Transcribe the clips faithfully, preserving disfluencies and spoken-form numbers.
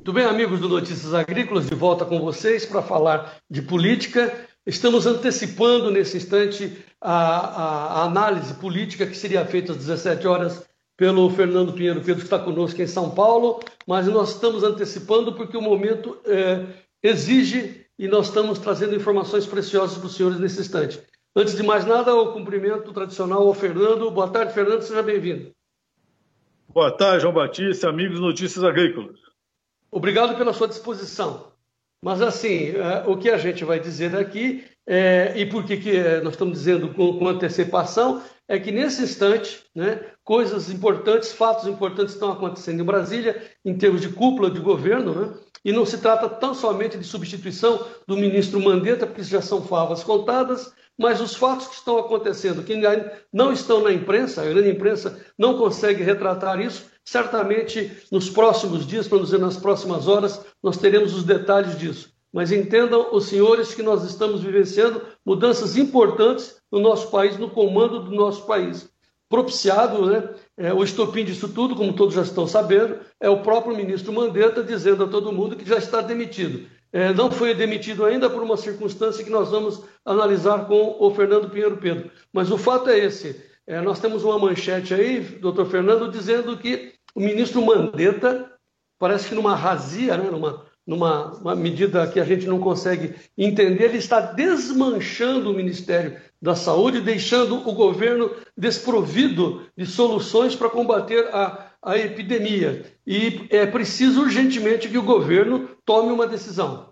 Muito bem, amigos do Notícias Agrícolas, de volta com vocês para falar de política. Estamos antecipando nesse instante a, a, a análise política que seria feita às dezessete horas pelo Fernando Pinheiro Pedro, que está conosco em São Paulo, mas nós estamos antecipando porque o momento é, exige e nós estamos trazendo informações preciosas para os senhores nesse instante. Antes de mais nada, o cumprimento tradicional ao Fernando. Boa tarde, Fernando, seja bem-vindo. Boa tarde, João Batista, amigos do Notícias Agrícolas. Obrigado pela sua disposição. Mas, assim, é, o que a gente vai dizer aqui, é, e por que, que nós estamos dizendo com, com antecipação, é que nesse instante, né, coisas importantes, fatos importantes estão acontecendo em Brasília, em termos de cúpula de governo, né, e não se trata tão somente de substituição do ministro Mandetta, porque isso já são favas contadas, mas os fatos que estão acontecendo, que não estão na imprensa, a grande imprensa não consegue retratar isso, certamente nos próximos dias, para não dizer nas próximas horas, nós teremos os detalhes disso. Mas entendam os senhores que nós estamos vivenciando mudanças importantes no nosso país, no comando do nosso país. Propiciado, né, é, o estopim disso tudo, como todos já estão sabendo, é o próprio ministro Mandetta dizendo a todo mundo que já está demitido. É, não foi demitido ainda por uma circunstância que nós vamos analisar com o Fernando Pinheiro Pedro. Mas o fato é esse. É, nós temos uma manchete aí, doutor Fernando, dizendo que o ministro Mandetta, parece que numa razia, né, numa, numa uma medida que a gente não consegue entender, ele está desmanchando o Ministério da Saúde, deixando o governo desprovido de soluções para combater a, a epidemia. E é preciso urgentemente que o governo tome uma decisão.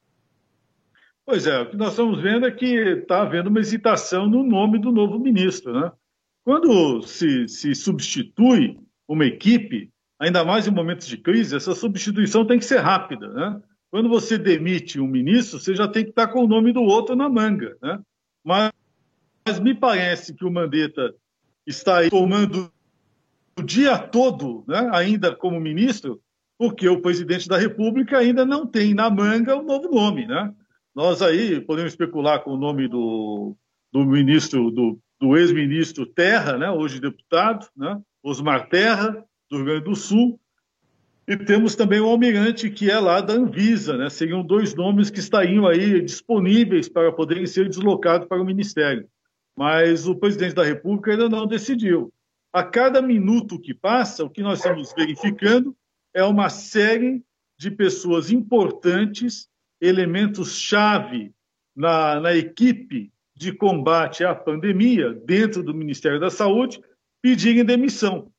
Pois é, o que nós estamos vendo é que está havendo uma hesitação no nome do novo ministro, né? Quando se, se substitui uma equipe, ainda mais em momentos de crise, essa substituição tem que ser rápida, né? Quando você demite um ministro, você já tem que estar com o nome do outro na manga, né? Mas, mas me parece que o Mandetta está aí tomando o dia todo, né, ainda como ministro, porque o presidente da República ainda não tem na manga o novo nome, né? Nós aí podemos especular com o nome do, do ministro, do, do ex-ministro Terra, né, hoje deputado, né, Osmar Terra, do Rio Grande do Sul, e temos também o almirante, que é lá da Anvisa, né? Seriam dois nomes que estariam aí disponíveis para poderem ser deslocados para o ministério. Mas o presidente da República ainda não decidiu. A cada minuto que passa, o que nós estamos verificando é uma série de pessoas importantes, elementos-chave na, na equipe de combate à pandemia, dentro do Ministério da Saúde, pedirem demissão.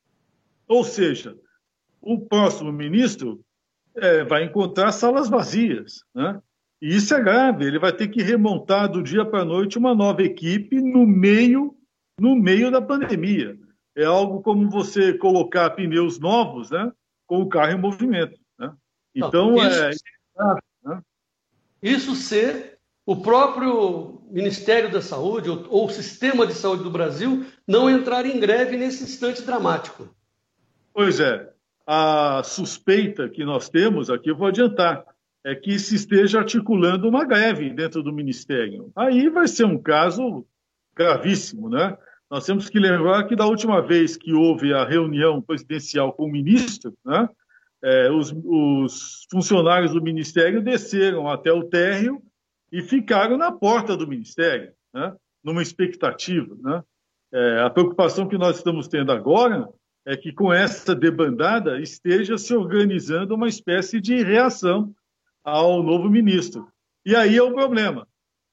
Ou seja, o próximo ministro é, vai encontrar salas vazias, né? E isso é grave, ele vai ter que remontar do dia para a noite uma nova equipe no meio, no meio da pandemia. É algo como você colocar pneus novos, né, com o carro em movimento, né? Então, Não, isso, é... né? Isso ser o próprio Ministério da Saúde ou, ou o Sistema de Saúde do Brasil não entrar em greve nesse instante dramático. Pois é. A suspeita que nós temos, aqui eu vou adiantar, é que se esteja articulando uma greve dentro do Ministério. Aí vai ser um caso gravíssimo, né? Nós temos que lembrar que da última vez que houve a reunião presidencial com o ministro, né, é, os, os funcionários do Ministério desceram até o térreo e ficaram na porta do Ministério, né, numa expectativa, né? É, a preocupação que nós estamos tendo agora é que com essa debandada esteja se organizando uma espécie de reação ao novo ministro. E aí é o problema.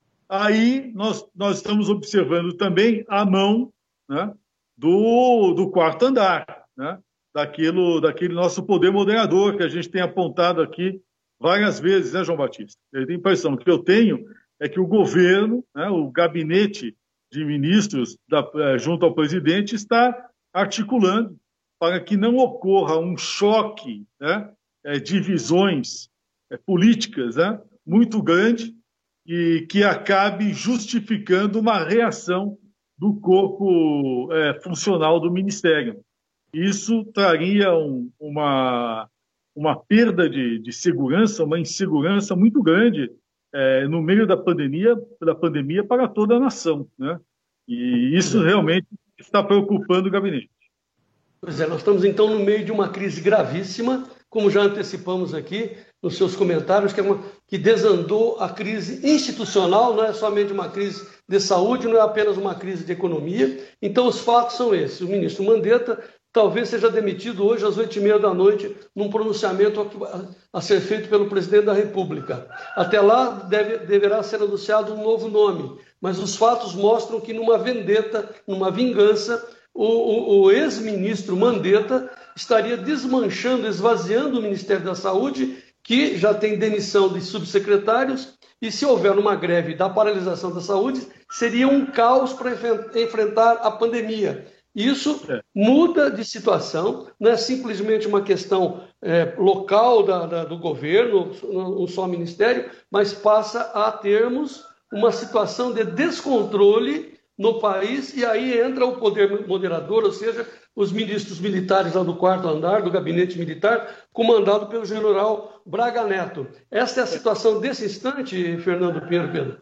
Aí nós, nós estamos observando também a mão, né, do, do quarto andar, né, daquilo, daquele nosso poder moderador que a gente tem apontado aqui várias vezes, né, João Batista? A impressão que eu tenho é que o governo, né, o gabinete de ministros da, junto ao presidente está articulando para que não ocorra um choque, né, de visões políticas, né, muito grande e que acabe justificando uma reação do corpo é, funcional do Ministério. Isso traria um, uma, uma perda de, de segurança, uma insegurança muito grande é, no meio da pandemia, da pandemia para toda a nação, né? E isso realmente está preocupando o gabinete. Pois é, nós estamos então no meio de uma crise gravíssima, como já antecipamos aqui nos seus comentários, que, é uma, que desandou a crise institucional, não é somente uma crise de saúde, não é apenas uma crise de economia. Então, os fatos são esses. O ministro Mandetta talvez seja demitido hoje às oito e meia da noite, num pronunciamento a, a ser feito pelo presidente da República. Até lá deve, deverá ser anunciado um novo nome, mas os fatos mostram que numa vendetta, numa vingança, o, o, o ex-ministro Mandetta estaria desmanchando, esvaziando o Ministério da Saúde, que já tem demissão de subsecretários, e se houver uma greve da paralisação da saúde, seria um caos para enfrentar a pandemia. Isso muda de situação, não é simplesmente uma questão é, local da, da, do governo, um só ministério, mas passa a termos uma situação de descontrole no país, e aí entra o poder moderador, ou seja, os ministros militares lá do quarto andar, do gabinete militar, comandado pelo general Braga Neto. Esta é a situação desse instante, Fernando Pinheiro Pedro?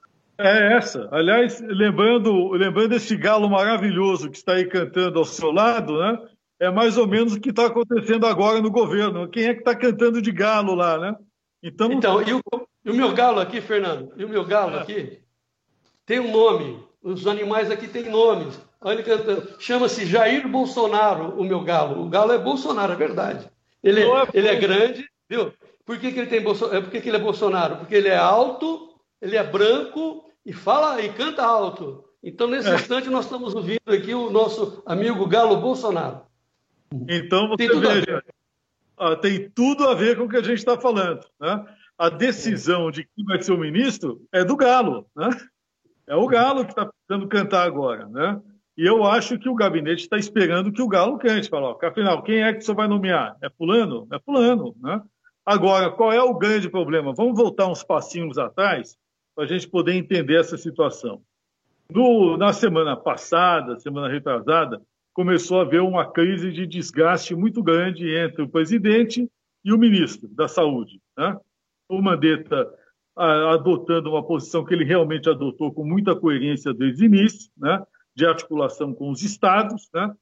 É essa. Aliás, lembrando, lembrando esse galo maravilhoso que está aí cantando ao seu lado, né? É mais ou menos o que está acontecendo agora no governo. Quem é que está cantando de galo lá, né? Então, então e, o, e o meu galo aqui, Fernando? E o meu galo é. aqui tem um nome. Os animais aqui têm nomes. Olha ele cantando. Chama-se Jair Bolsonaro, o meu galo. O galo é Bolsonaro, é verdade. Ele, é, ele é grande, viu? Por que, que ele tem Bolso... Por que, que ele é Bolsonaro? Porque ele é alto, ele é branco e fala e canta alto. Então, nesse é. instante, nós estamos ouvindo aqui o nosso amigo Galo Bolsonaro. Então, você tem veja, ah, tem tudo a ver com o que a gente está falando, né? A decisão de quem vai ser o ministro é do Galo, né? É o Galo que está precisando cantar agora, né? E eu acho que o gabinete está esperando que o Galo cante. Fala, ó, afinal, quem é que você vai nomear? É fulano? É fulano, né? Agora, qual é o grande problema? Vamos voltar uns passinhos atrás para a gente poder entender essa situação. No, na semana passada, semana retrasada, começou a haver uma crise de desgaste muito grande entre o presidente e o ministro da Saúde, né? O Mandetta a, adotando uma posição que ele realmente adotou com muita coerência desde o início, né? De articulação com os estados, né?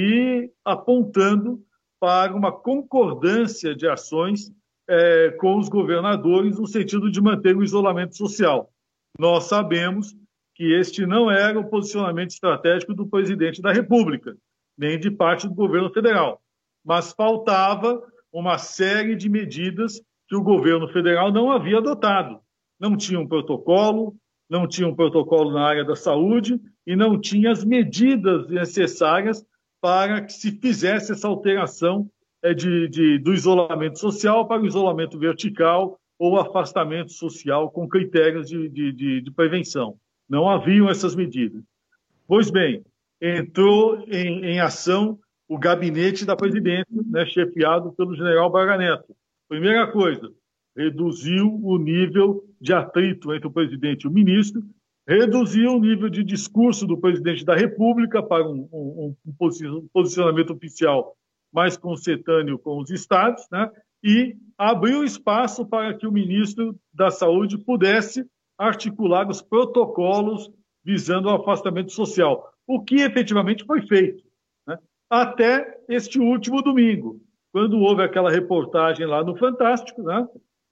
E apontando para uma concordância de ações é, com os governadores no sentido de manter o isolamento social. Nós sabemos que este não era o posicionamento estratégico do presidente da República, nem de parte do governo federal, mas faltava uma série de medidas que o governo federal não havia adotado. Não tinha um protocolo, não tinha um protocolo na área da saúde e não tinha as medidas necessárias para que se fizesse essa alteração de, de, do isolamento social para o isolamento vertical ou afastamento social com critérios de, de, de, de prevenção. Não haviam essas medidas. Pois bem, entrou em, em ação o gabinete da presidência, né, chefiado pelo general Braga Neto. Primeira coisa, reduziu o nível de atrito entre o presidente e o ministro, reduziu o nível de discurso do presidente da República para um, um, um posicionamento oficial mais concetâneo com os estados, né, e abriu espaço para que o ministro da Saúde pudesse articular os protocolos visando o afastamento social, o que efetivamente foi feito, né? Até este último domingo, quando houve aquela reportagem lá no Fantástico, né?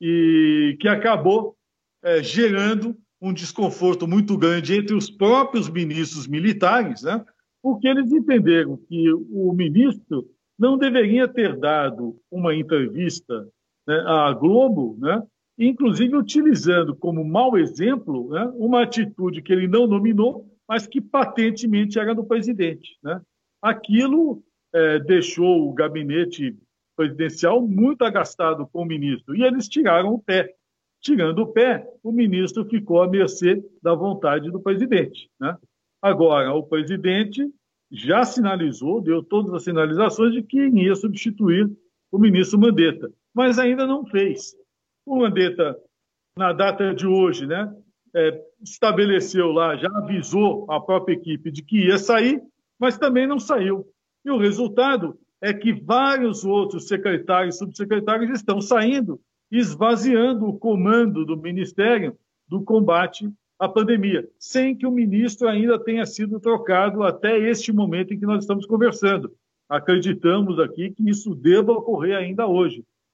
E que acabou é, gerando um desconforto muito grande entre os próprios ministros militares, né? Porque eles entenderam que o ministro não deveria ter dado uma entrevista, né, à Globo, né? Inclusive utilizando como mau exemplo, né, uma atitude que ele não nominou, mas que patentemente era do presidente, né? Aquilo é, deixou o gabinete presidencial muito agastado com o ministro, e eles tiraram o pé. Tirando o pé, o ministro ficou à mercê da vontade do presidente, né? Agora, o presidente já sinalizou, deu todas as sinalizações de que iria substituir o ministro Mandetta, mas ainda não fez. O Mandetta, na data de hoje, né, é, estabeleceu lá, já avisou a própria equipe de que ia sair, mas também não saiu. E o resultado é que vários outros secretários e subsecretários estão saindo, esvaziando o comando do Ministério do combate à pandemia, sem que o ministro ainda tenha sido trocado até este momento em que nós estamos conversando. Acreditamos aqui que isso deva ocorrer ainda hoje.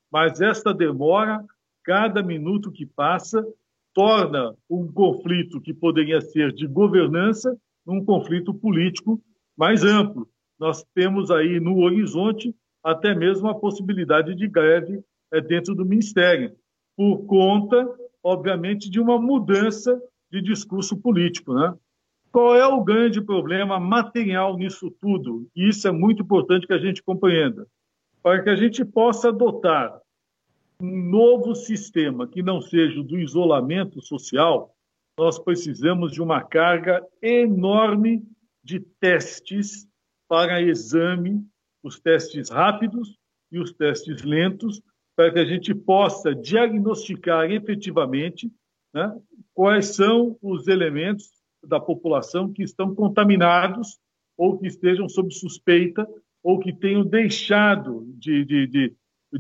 mas esta demora, cada minuto que passa, torna um conflito que poderia ser de governança um conflito político mais amplo. Nós temos aí no horizonte até mesmo a possibilidade de greve é, dentro do Ministério, por conta, obviamente, de uma mudança de discurso político, né? Qual é o grande problema material nisso tudo? E isso é muito importante que a gente compreenda. Para que a gente possa adotar um novo sistema que não seja o do isolamento social, nós precisamos de uma carga enorme de testes para exame, os testes rápidos e os testes lentos, para que a gente possa diagnosticar efetivamente, né, quais são os elementos da população que estão contaminados ou que estejam sob suspeita ou que tenham deixado de, de, de,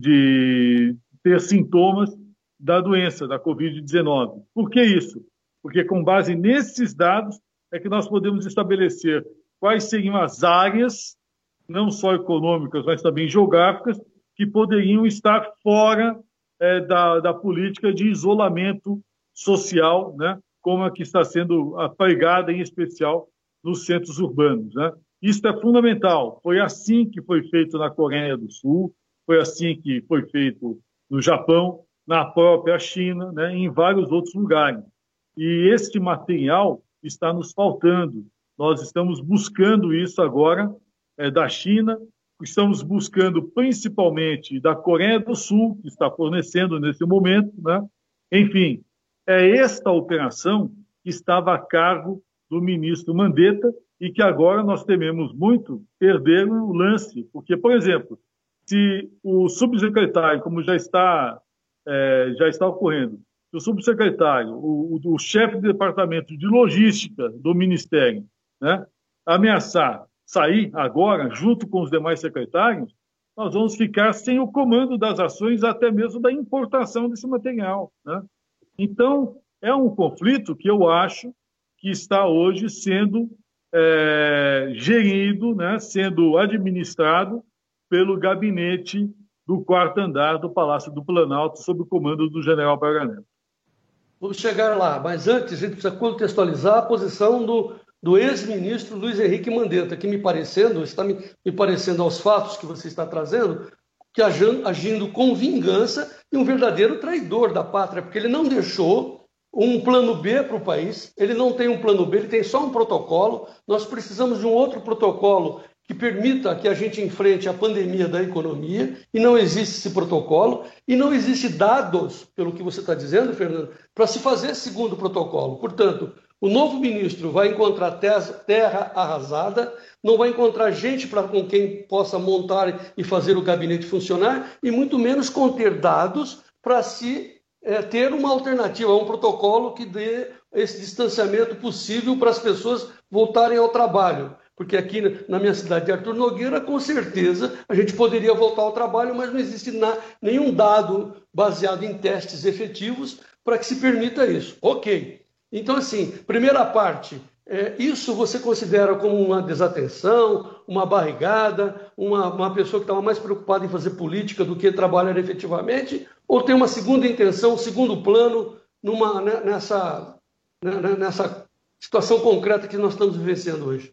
de ter sintomas da doença, da covid dezenove. Por que isso? Porque com base nesses dados é que nós podemos estabelecer quais seriam as áreas, não só econômicas, mas também geográficas, que poderiam estar fora é, da, da política de isolamento social, né, como a que está sendo apregada, em especial, nos centros urbanos, né? Isso é fundamental. Foi assim que foi feito na Coreia do Sul, foi assim que foi feito no Japão, na própria China, né, em vários outros lugares. E este material está nos faltando. Nós estamos buscando isso agora é, da China, estamos buscando principalmente da Coreia do Sul, que está fornecendo nesse momento, né? Enfim, é esta operação que estava a cargo do ministro Mandetta e que agora nós tememos muito perder o lance. Porque, por exemplo, se o subsecretário, como já está, é, já está ocorrendo, se o subsecretário, o, o chefe de departamento de logística do Ministério, né, ameaçar sair agora, junto com os demais secretários, nós vamos ficar sem o comando das ações, até mesmo da importação desse material, né? Então, é um conflito que eu acho que está hoje sendo é, gerido, né, sendo administrado pelo gabinete do quarto andar do Palácio do Planalto, sob o comando do general Braga Neto. Vamos chegar lá, mas antes a gente precisa contextualizar a posição do, do ex-ministro Luiz Henrique Mandetta, que me parecendo, está me, me parecendo aos fatos que você está trazendo, que agindo, agindo com vingança e um verdadeiro traidor da pátria, porque ele não deixou um plano B para o país, ele não tem um plano B, ele tem só um protocolo. Nós precisamos de um outro protocolo que permita que a gente enfrente a pandemia da economia, e não existe esse protocolo, e não existe dados, pelo que você está dizendo, Fernando, para se fazer segundo protocolo. Portanto, o novo ministro vai encontrar terra arrasada, não vai encontrar gente para com quem possa montar e fazer o gabinete funcionar, e muito menos conter dados para se é, ter uma alternativa, um protocolo que dê esse distanciamento possível para as pessoas voltarem ao trabalho. Porque aqui na minha cidade de Arthur Nogueira, com certeza, a gente poderia voltar ao trabalho, mas não existe na, nenhum dado baseado em testes efetivos para que se permita isso. Ok. Então, assim, primeira parte, é, isso você considera como uma desatenção, uma barrigada, uma, uma pessoa que estava mais preocupada em fazer política do que trabalhar efetivamente, ou tem uma segunda intenção, um segundo plano numa, nessa, nessa situação concreta que nós estamos vivenciando hoje?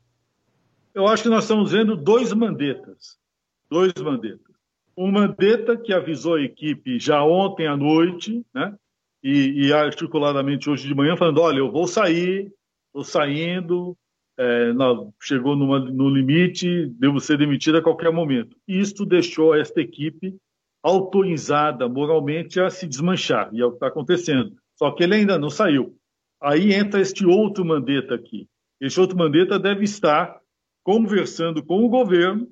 Eu acho que nós estamos vendo dois Mandettas. Dois Mandettas. Um Mandetta que avisou a equipe já ontem à noite, né? E, e articuladamente hoje de manhã, falando: olha, eu vou sair, estou saindo, é, não, chegou numa, no limite, devo ser demitido a qualquer momento. Isto deixou esta equipe autorizada moralmente a se desmanchar, e é o que está acontecendo. Só que ele ainda não saiu. Aí entra este outro Mandetta aqui. Este outro Mandetta deve estar conversando com o governo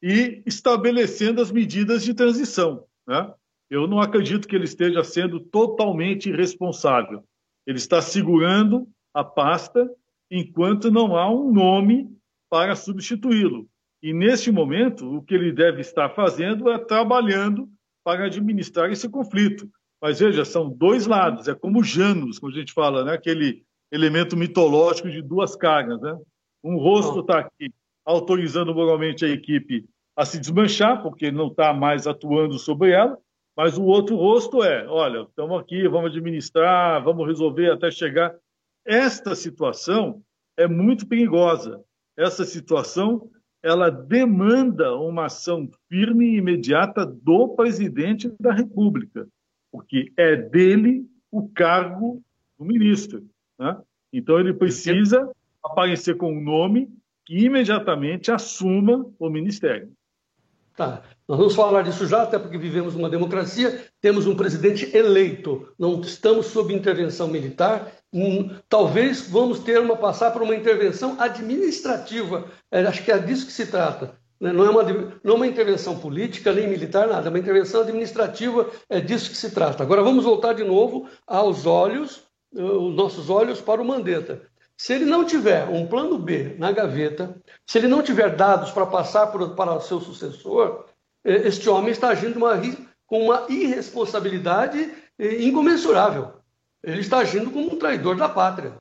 e estabelecendo as medidas de transição, né? Eu não acredito que ele esteja sendo totalmente irresponsável. Ele está segurando a pasta enquanto não há um nome para substituí-lo. E, neste momento, o que ele deve estar fazendo é trabalhando para administrar esse conflito. Mas, veja, são dois lados. É como Janus, como a gente fala, né? Aquele elemento mitológico de duas caras, né? Um rosto está aqui autorizando moralmente a equipe a se desmanchar, porque não está mais atuando sobre ela, Mas o outro rosto é, olha, estamos aqui, vamos administrar, vamos resolver até chegar. Esta situação é muito perigosa. Essa situação, ela demanda uma ação firme e imediata do presidente da República, porque é dele o cargo do ministro, né? Então, ele precisa aparecer com um nome que imediatamente assuma o ministério. Tá. Nós vamos falar disso já, até porque vivemos uma democracia, temos um presidente eleito, não estamos sob intervenção militar, hum, talvez vamos ter uma, passar por uma intervenção administrativa, é, acho que é disso que se trata. Né? Não, é uma, não é uma intervenção política, nem militar, nada, é uma intervenção administrativa, é disso que se trata. Agora vamos voltar de novo aos olhos, os nossos olhos para o Mandetta. Se ele não tiver um plano B na gaveta, se ele não tiver dados para passar por, para o seu sucessor, este homem está agindo uma, com uma irresponsabilidade incomensurável. Ele está agindo como um traidor da pátria.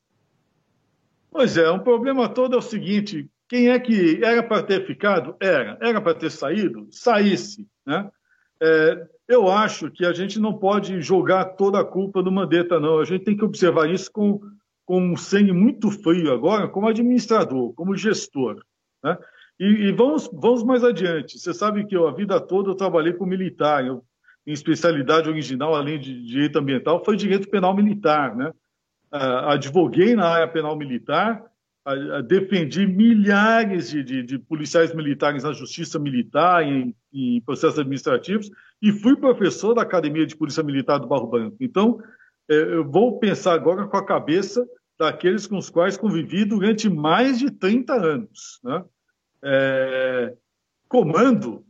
Pois é, um problema todo é o seguinte, quem é que era para ter ficado? Era. Era para ter saído? Saísse, né? É, eu acho que a gente não pode jogar toda a culpa no Mandetta, não. A gente tem que observar isso com com um sangue muito frio agora, como administrador, como gestor, né? E, e vamos, vamos mais adiante. Você sabe que eu, a vida toda eu trabalhei com militar, eu, em especialidade original, além de direito ambiental, foi direito penal militar, né? Ah, advoguei na área penal militar, ah, ah, defendi milhares de, de, de policiais militares na justiça militar, em, em processos administrativos, e fui professor da Academia de Polícia Militar do Barro Branco. Então, eu vou pensar agora com a cabeça daqueles com os quais convivi durante mais de trinta anos, né? É, comando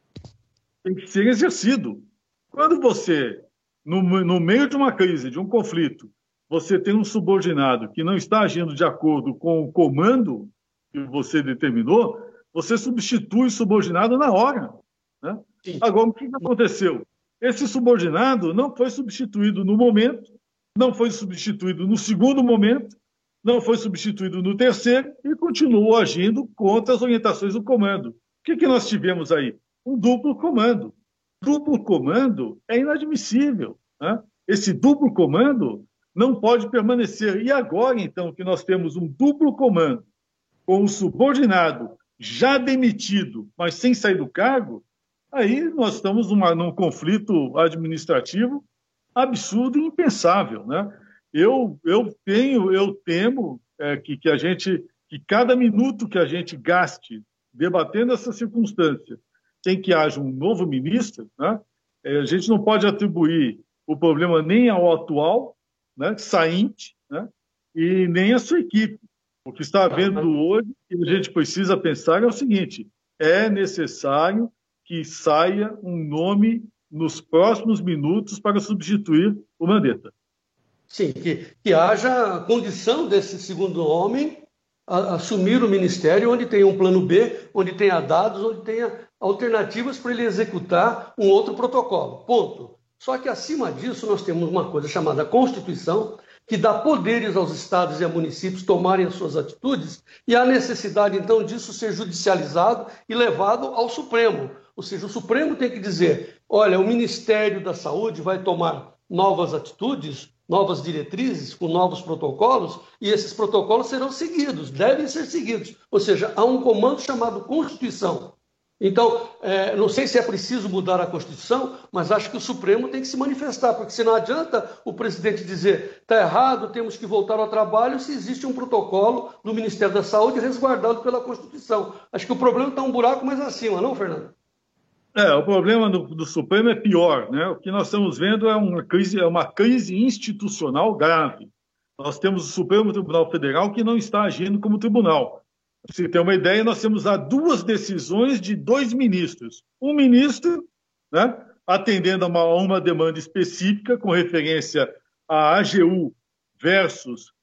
tem que ser exercido. Quando você, no, no meio de uma crise, de um conflito, você tem um subordinado que não está agindo de acordo com o comando que você determinou, você substitui o subordinado na hora, né? Agora, o que aconteceu? Esse subordinado não foi substituído no momento, não foi substituído no segundo momento, não foi substituído no terceiro e continuou agindo contra as orientações do comando. O que, que nós tivemos aí? Um duplo comando. Duplo comando é inadmissível, né? Esse duplo comando não pode permanecer. E agora, então, que nós temos um duplo comando com o subordinado já demitido, mas sem sair do cargo, aí nós estamos numa, num conflito administrativo absurdo e impensável, né? Eu, eu tenho, eu temo é, que, que a gente, que cada minuto que a gente gaste debatendo essa circunstância, sem que haja um novo ministro, né? É, a gente não pode atribuir o problema nem ao atual, né, sainte, né, e nem à sua equipe. O que está havendo hoje, que a gente precisa pensar é o seguinte: é necessário que saia um nome nos próximos minutos para substituir o Mandetta. Sim, que, que haja condição desse segundo homem a, assumir o ministério, onde tenha um plano B, onde tenha dados, onde tenha alternativas para ele executar um outro protocolo. Ponto. Só que, acima disso, nós temos uma coisa chamada Constituição, que dá poderes aos estados e a municípios tomarem as suas atitudes, e há necessidade, então, disso ser judicializado e levado ao Supremo. Ou seja, o Supremo tem que dizer, olha, o Ministério da Saúde vai tomar novas atitudes, novas diretrizes, com novos protocolos, e esses protocolos serão seguidos, devem ser seguidos. Ou seja, há um comando chamado Constituição. Então, é, não sei se é preciso mudar a Constituição, mas acho que o Supremo tem que se manifestar, porque se não adianta o presidente dizer está errado, temos que voltar ao trabalho, se existe um protocolo do Ministério da Saúde resguardado pela Constituição. Acho que o problema está um buraco mais acima, não, Fernando? É, o problema do, do Supremo é pior, né? O que nós estamos vendo é uma crise, é uma crise institucional grave. Nós temos o Supremo Tribunal Federal que não está agindo como tribunal. Para você ter uma ideia, nós temos lá duas decisões de dois ministros. Um ministro, né, atendendo a uma, a uma demanda específica com referência à A G U versus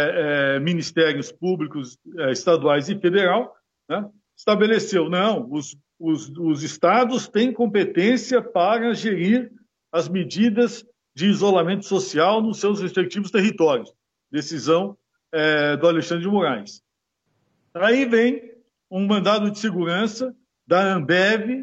é, é, ministérios públicos é, estaduais e federal, né, estabeleceu, não, os Os, os estados têm competência para gerir as medidas de isolamento social nos seus respectivos territórios. Decisão é, do Alexandre de Moraes. Aí vem um mandado de segurança da Ambev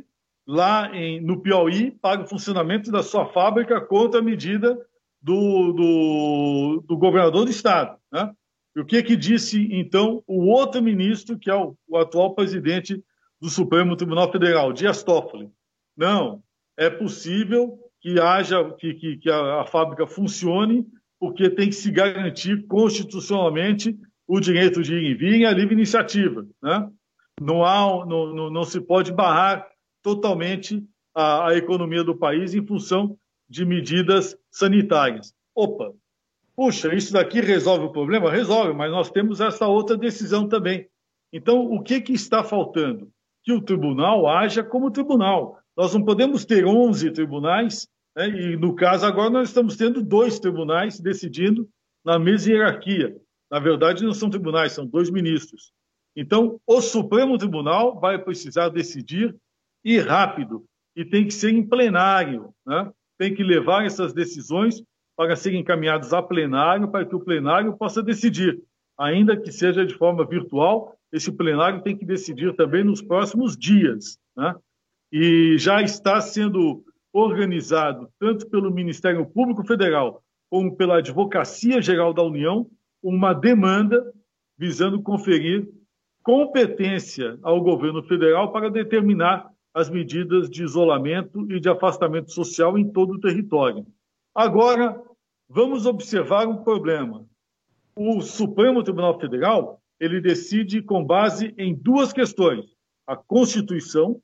lá em, no Piauí para o funcionamento da sua fábrica contra a medida do, do, do governador do estado, né? E o que que disse, então, o outro ministro, que é o, o atual presidente do Supremo Tribunal Federal, Dias Toffoli? Não, é possível que haja, que, que, que a, a fábrica funcione, porque tem que se garantir constitucionalmente o direito de ir e vir e a livre iniciativa, né? Não, há, não, não, não se pode barrar totalmente a, a economia do país em função de medidas sanitárias. Opa, puxa, isso daqui resolve o problema? Resolve, mas nós temos essa outra decisão também. Então, o que, que está faltando? Que o tribunal haja como tribunal. Nós não podemos ter onze tribunais, né? E, no caso, agora nós estamos tendo dois tribunais decidindo na mesma hierarquia. Na verdade, não são tribunais, são dois ministros. Então, o Supremo Tribunal vai precisar decidir e rápido, e tem que ser em plenário, né? Tem que levar essas decisões para serem encaminhadas a plenário, para que o plenário possa decidir. Ainda que seja de forma virtual, esse plenário tem que decidir também nos próximos dias, né? E já está sendo organizado, tanto pelo Ministério Público Federal, como pela Advocacia Geral da União, uma demanda visando conferir competência ao governo federal para determinar as medidas de isolamento e de afastamento social em todo o território. Agora, vamos observar um problema. O Supremo Tribunal Federal, ele decide com base em duas questões: a Constituição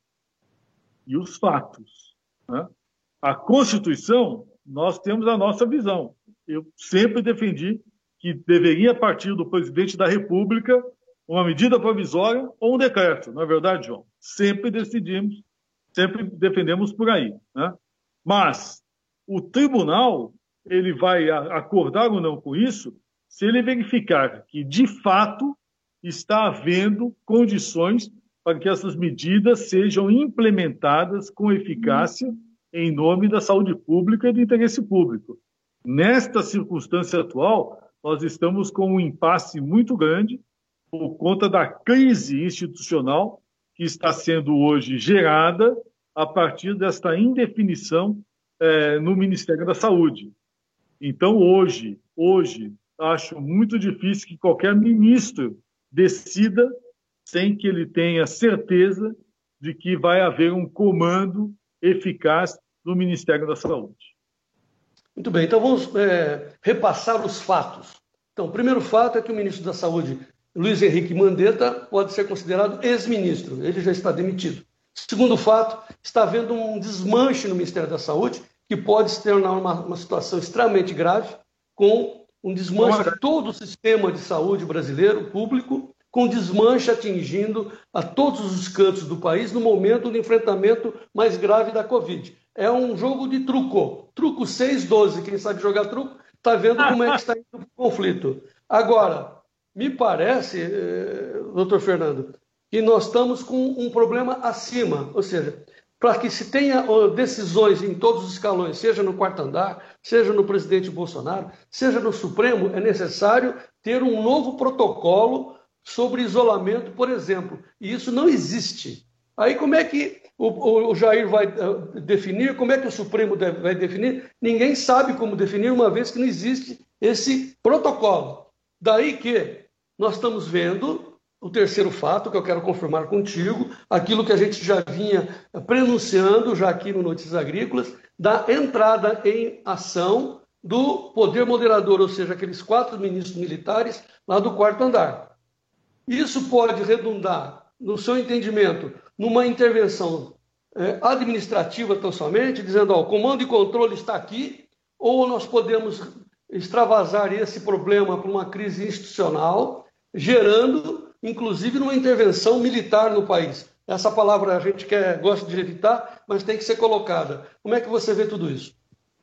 e os fatos, né? A Constituição, nós temos a nossa visão. Eu sempre defendi que deveria partir do presidente da República uma medida provisória ou um decreto. Não é verdade, João? Sempre decidimos, sempre defendemos por aí, né? Mas o tribunal, ele vai acordar ou não com isso se ele verificar que, de fato, está havendo condições para que essas medidas sejam implementadas com eficácia em nome da saúde pública e do interesse público. Nesta circunstância atual, nós estamos com um impasse muito grande por conta da crise institucional que está sendo hoje gerada a partir desta indefinição eh, no Ministério da Saúde. Então, hoje, hoje, acho muito difícil que qualquer ministro decida sem que ele tenha certeza de que vai haver um comando eficaz do Ministério da Saúde. Muito bem, então vamos é, repassar os fatos. Então, o primeiro fato é que o ministro da Saúde, Luiz Henrique Mandetta, pode ser considerado ex-ministro, ele já está demitido. Segundo fato, está havendo um desmanche no Ministério da Saúde, que pode se tornar uma, uma situação extremamente grave, com um desmanche de todo o sistema de saúde brasileiro, público, com desmanche atingindo a todos os cantos do país no momento do enfrentamento mais grave da Covid. É um jogo de truco. Truco seis, doze. Quem sabe jogar truco está vendo como é que está indo o conflito. Agora, me parece, doutor Fernando, que nós estamos com um problema acima. Ou seja, para que se tenha decisões em todos os escalões, seja no quarto andar, seja no presidente Bolsonaro, seja no Supremo, é necessário ter um novo protocolo sobre isolamento, por exemplo. E isso não existe. Aí como é que o, o Jair vai uh, definir, como é que o Supremo deve, vai definir? Ninguém sabe como definir, uma vez que não existe esse protocolo. Daí que nós estamos vendo o terceiro fato, que eu quero confirmar contigo, aquilo que a gente já vinha prenunciando, já aqui no Notícias Agrícolas, da entrada em ação do poder moderador, ou seja, aqueles quatro ministros militares lá do quarto andar. Isso pode redundar, no seu entendimento, numa intervenção eh, administrativa tão somente, dizendo, ó, o comando e controle está aqui, ou nós podemos extravasar esse problema para uma crise institucional, gerando, inclusive, uma intervenção militar no país. Essa palavra a gente quer, gosta de evitar, mas tem que ser colocada. Como é que você vê tudo isso?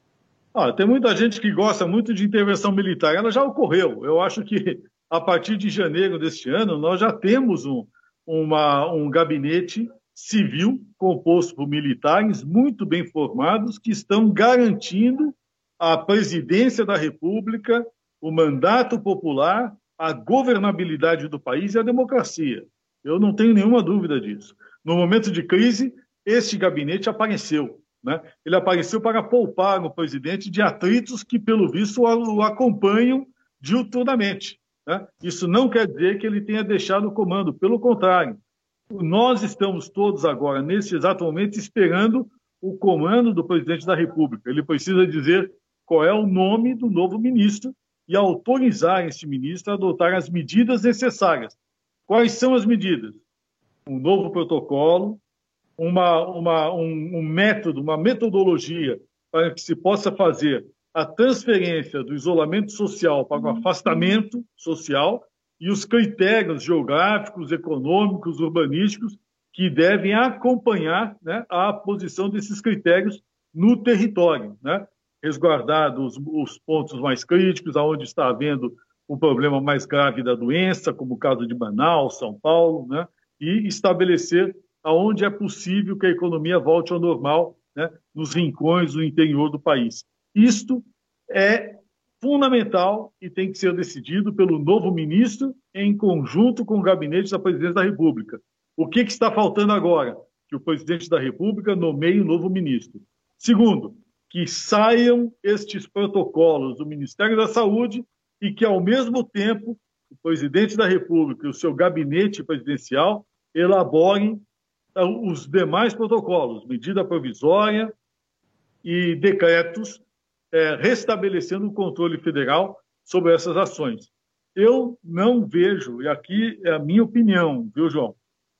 Ah, tem muita gente que gosta muito de intervenção militar. Ela já ocorreu. Eu acho que a partir de janeiro deste ano, nós já temos um, uma, um gabinete civil composto por militares muito bem formados que estão garantindo a presidência da República, o mandato popular, a governabilidade do país e a democracia. Eu não tenho nenhuma dúvida disso. No momento de crise, este gabinete apareceu, né? Ele apareceu para poupar o presidente de atritos que, pelo visto, o acompanham diuturnamente, né? Isso não quer dizer que ele tenha deixado o comando, pelo contrário. Nós estamos todos agora, nesse exato momento, esperando o comando do presidente da República. Ele precisa dizer qual é o nome do novo ministro e autorizar esse ministro a adotar as medidas necessárias. Quais são as medidas? Um novo protocolo, uma, uma, um, um método, uma metodologia para que se possa fazer a transferência do isolamento social para o afastamento social e os critérios geográficos, econômicos, urbanísticos que devem acompanhar, né, a posição desses critérios no território, né? Resguardados os pontos mais críticos, aonde está havendo o problema mais grave da doença, como o caso de Manaus, São Paulo, né? E estabelecer aonde é possível que a economia volte ao normal, né, nos rincões do interior do país. Isto é fundamental e tem que ser decidido pelo novo ministro em conjunto com o gabinete da presidência da República. O que, que está faltando agora? Que o presidente da República nomeie um novo ministro. Segundo, que saiam estes protocolos do Ministério da Saúde e que, ao mesmo tempo, o presidente da República e o seu gabinete presidencial elaborem os demais protocolos, medida provisória e decretos, é, restabelecendo o controle federal sobre essas ações. Eu não vejo, e aqui é a minha opinião, viu, João?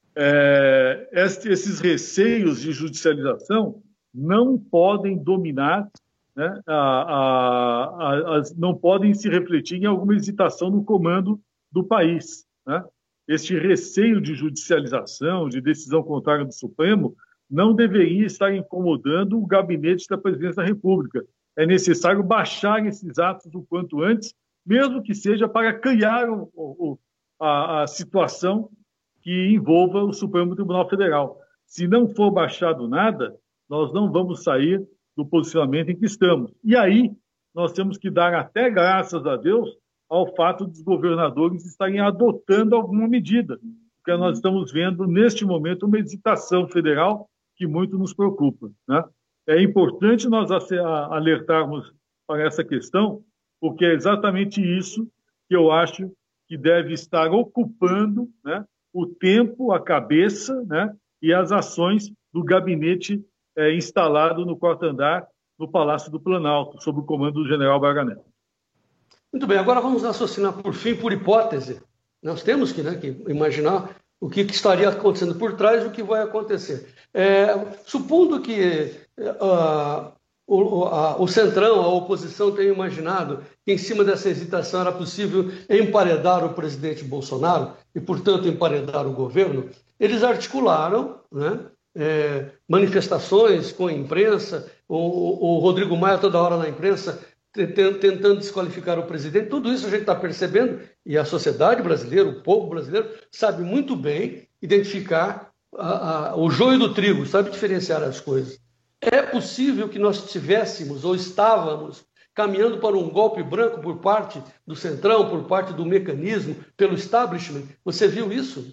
É, esses receios de judicialização não podem dominar, né, a, a, a, a, não podem se refletir em alguma hesitação no comando do país, né? Este receio de judicialização, de decisão contrária do Supremo, não deveria estar incomodando o gabinete da presidência da República. É necessário baixar esses atos o quanto antes, mesmo que seja para criar o, o, a, a situação que envolva o Supremo Tribunal Federal. Se não for baixado nada, nós não vamos sair do posicionamento em que estamos. E aí, nós temos que dar até graças a Deus ao fato dos governadores estarem adotando alguma medida, porque nós estamos vendo, neste momento, uma hesitação federal que muito nos preocupa, né? É importante nós alertarmos para essa questão, porque é exatamente isso que eu acho que deve estar ocupando, né, o tempo, a cabeça, né, e as ações do gabinete é, instalado no quarto andar, no Palácio do Planalto, sob o comando do general Braga Neto. Muito bem, agora vamos raciocinar por fim, por hipótese. Nós temos que, né, que imaginar o que, que estaria acontecendo por trás e o que vai acontecer. É, supondo que uh, o, a, o Centrão, a oposição, tenha imaginado que em cima dessa hesitação era possível emparedar o presidente Bolsonaro e, portanto, emparedar o governo, eles articularam, né, é, manifestações com a imprensa, o, o, o Rodrigo Maia toda hora na imprensa tentando desqualificar o presidente. Tudo isso a gente está percebendo e a sociedade brasileira, o povo brasileiro, sabe muito bem identificar a, a, o joio do trigo, sabe diferenciar as coisas. É possível que nós estivéssemos ou estávamos caminhando para um golpe branco por parte do Centrão, por parte do mecanismo, pelo establishment? Você viu isso?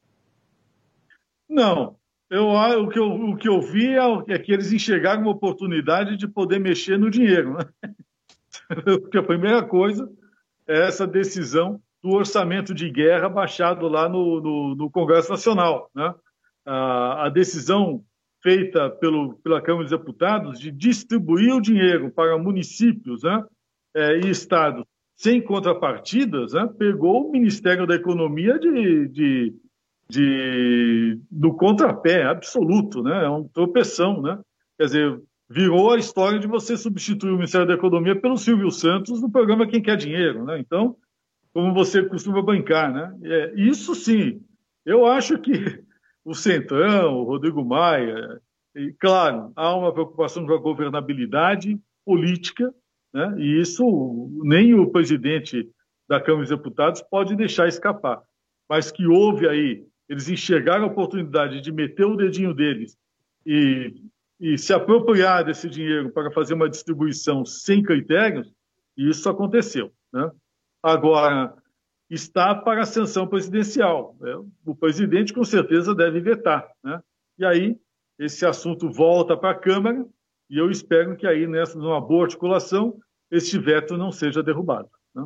Não. Eu, o, que eu, o que eu vi é que eles enxergaram uma oportunidade de poder mexer no dinheiro, né? Porque a primeira coisa é essa decisão do orçamento de guerra baixado lá no, no, no Congresso Nacional, né? A, a decisão feita pelo, pela Câmara dos Deputados de distribuir o dinheiro para municípios, né, é, e estados sem contrapartidas, né, pegou o Ministério da Economia de, de, de, do contrapé absoluto, né? É um tropeção, né? Quer dizer, virou a história de você substituir o Ministério da Economia pelo Silvio Santos no programa Quem Quer Dinheiro, né? Então, como você costuma bancar, né? É, isso sim, eu acho que o Centrão, o Rodrigo Maia, e, claro, há uma preocupação com a governabilidade política, né? E isso nem o presidente da Câmara dos Deputados pode deixar escapar. Mas que houve aí, eles enxergaram a oportunidade de meter o dedinho deles e e se apropriar desse dinheiro para fazer uma distribuição sem critérios, isso aconteceu, né? Agora, está para a sanção presidencial, né? O presidente, com certeza, deve vetar, né? E aí esse assunto volta para a Câmara e eu espero que aí, nessa, numa boa articulação, este veto não seja derrubado, né?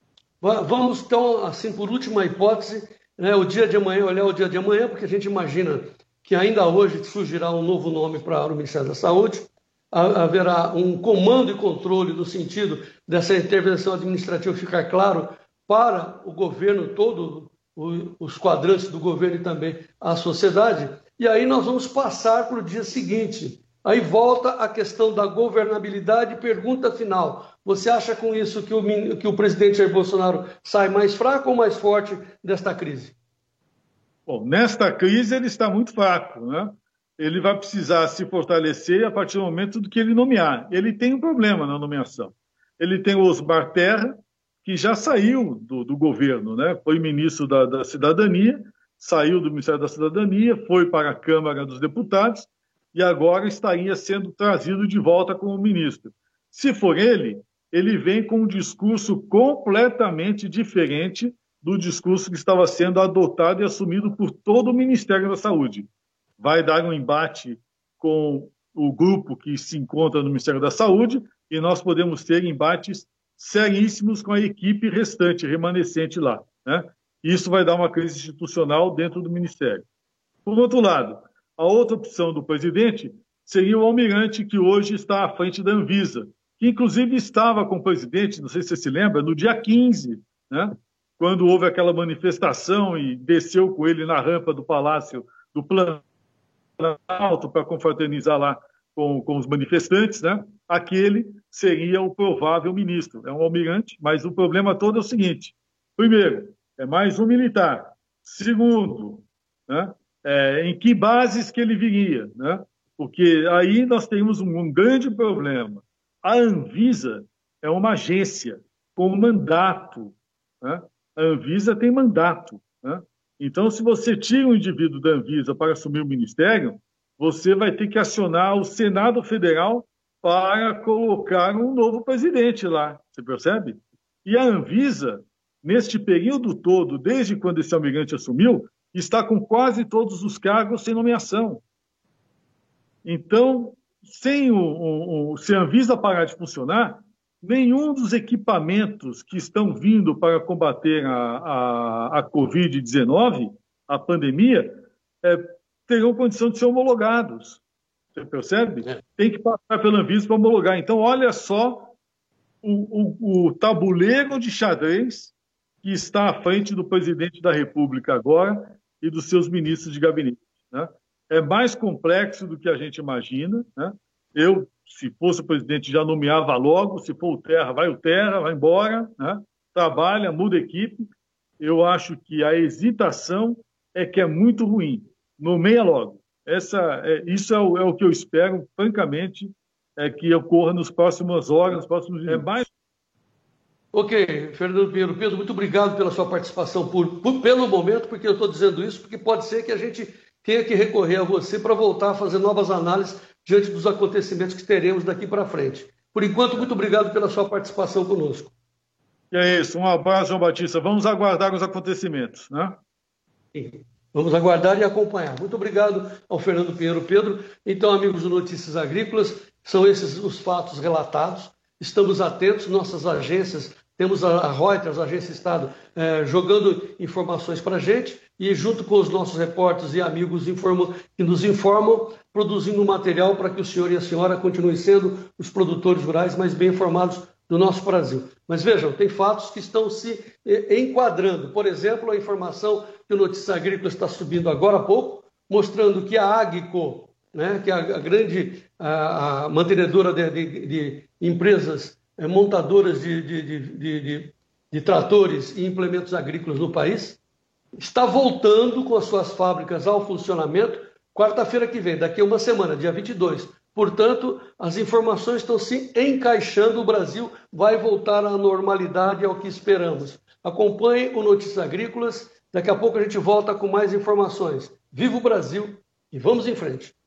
Vamos, então, assim, por última hipótese, né, o dia de amanhã, olhar o dia de amanhã, porque a gente imagina que ainda hoje surgirá um novo nome para o Ministério da Saúde, haverá um comando e controle no sentido dessa intervenção administrativa ficar claro para o governo todo, os quadrantes do governo e também a sociedade, e aí nós vamos passar para o dia seguinte. Aí volta a questão da governabilidade. Pergunta final: você acha com isso que o, que o presidente Jair Bolsonaro sai mais fraco ou mais forte desta crise? Bom, nesta crise ele está muito fraco, né? Ele vai precisar se fortalecer a partir do momento do que ele nomear. Ele tem um problema na nomeação. Ele tem o Osmar Terra, que já saiu do, do governo, né? Foi ministro da, da Cidadania, saiu do Ministério da Cidadania, foi para a Câmara dos Deputados e agora estaria sendo trazido de volta como ministro. Se for ele, ele vem com um discurso completamente diferente do discurso que estava sendo adotado e assumido por todo o Ministério da Saúde. Vai dar um embate com o grupo que se encontra no Ministério da Saúde e nós podemos ter embates seríssimos com a equipe restante, remanescente lá, né? Isso vai dar uma crise institucional dentro do Ministério. Por outro lado, a outra opção do presidente seria o almirante que hoje está à frente da Anvisa, que inclusive estava com o presidente, não sei se você se lembra, no dia quinze, né? Quando houve aquela manifestação e desceu com ele na rampa do Palácio do Planalto para confraternizar lá com, com os manifestantes, né? Aquele seria o provável ministro. É um almirante, mas o problema todo é o seguinte: primeiro, é mais um militar. Segundo, né? É, em que bases que ele viria, né? Porque aí nós temos um, um grande problema. A Anvisa é uma agência com mandato, né? A Anvisa tem mandato, né? Então, se você tira um indivíduo da Anvisa para assumir o ministério, você vai ter que acionar o Senado Federal para colocar um novo presidente lá, você percebe? E a Anvisa, neste período todo, desde quando esse almirante assumiu, está com quase todos os cargos sem nomeação. Então, sem o, o, o, se a Anvisa parar de funcionar, nenhum dos equipamentos que estão vindo para combater a, a, a covid dezenove, a pandemia, é, terão condição de ser homologados. Você percebe? É. Tem que passar pela Anvisa para homologar. Então, olha só o, o, o tabuleiro de xadrez que está à frente do presidente da República agora e dos seus ministros de gabinete, né? É mais complexo do que a gente imagina, né? Eu, se fosse o presidente, já nomeava logo. Se for o Terra, vai o Terra, vai embora, né? Trabalha, muda a equipe. Eu acho que a hesitação é que é muito ruim. Nomeia logo. Essa, é, isso é o, é o que eu espero, francamente, é que ocorra nas próximas horas, nos próximos dias. É mais... Ok, Fernando Pinheiro Pedro, muito obrigado pela sua participação por, por, pelo momento, porque eu estou dizendo isso, porque pode ser que a gente tenha que recorrer a você para voltar a fazer novas análises diante dos acontecimentos que teremos daqui para frente. Por enquanto, muito obrigado pela sua participação conosco. É isso, um abraço, João Batista. Vamos aguardar os acontecimentos, né? Sim. Vamos aguardar e acompanhar. Muito obrigado ao Fernando Pinheiro Pedro. Então, amigos do Notícias Agrícolas, são esses os fatos relatados. Estamos atentos, nossas agências, temos a Reuters, a Agência Estado, eh, jogando informações para a gente, e junto com os nossos repórteres e amigos informam, que nos informam, produzindo material para que o senhor e a senhora continuem sendo os produtores rurais mais bem informados do nosso Brasil. Mas vejam, tem fatos que estão se eh, enquadrando. Por exemplo, a informação que o Notícias Agrícolas está subindo agora há pouco, mostrando que a Agco, né, que é a, a grande a, a mantenedora de, de, de empresas é, montadoras de, de, de, de, de, de tratores e implementos agrícolas no país, está voltando com as suas fábricas ao funcionamento quarta-feira que vem, daqui a uma semana, dia vinte e dois. Portanto, as informações estão se encaixando, o Brasil vai voltar à normalidade, é o que esperamos. Acompanhe o Notícias Agrícolas, daqui a pouco a gente volta com mais informações. Viva o Brasil e vamos em frente!